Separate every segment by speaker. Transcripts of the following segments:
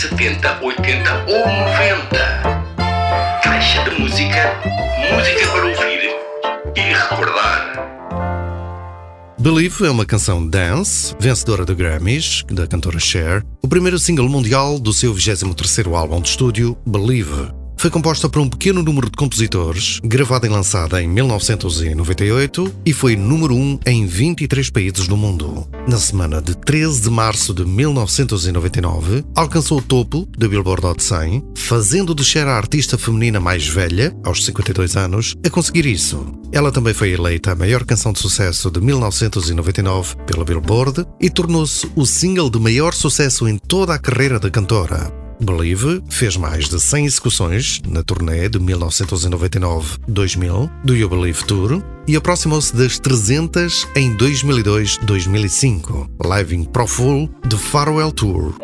Speaker 1: 70, 80 ou 90. Caixa de música, música para ouvir e recordar.
Speaker 2: Believe é uma canção dance, vencedora de Grammys, da cantora Cher, o primeiro single mundial do seu 23º álbum de estúdio, Believe. Foi composta por um pequeno número de compositores, gravada e lançada em 1998 e foi número 1 em 23 países do mundo. Na semana de 13 de março de 1999, alcançou o topo da Billboard Hot 100, fazendo de Cher a artista feminina mais velha, aos 52 anos, a conseguir isso. Ela também foi eleita a maior canção de sucesso de 1999 pela Billboard e tornou-se o single de maior sucesso em toda a carreira da cantora. Believe fez mais de 100 execuções na turnê de 1999-2000 do You Believe Tour e aproximou-se das 300 em 2002-2005, Live in Pro Full The Farewell Tour.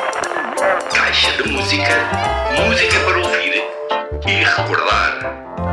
Speaker 1: Música para ouvir e recordar.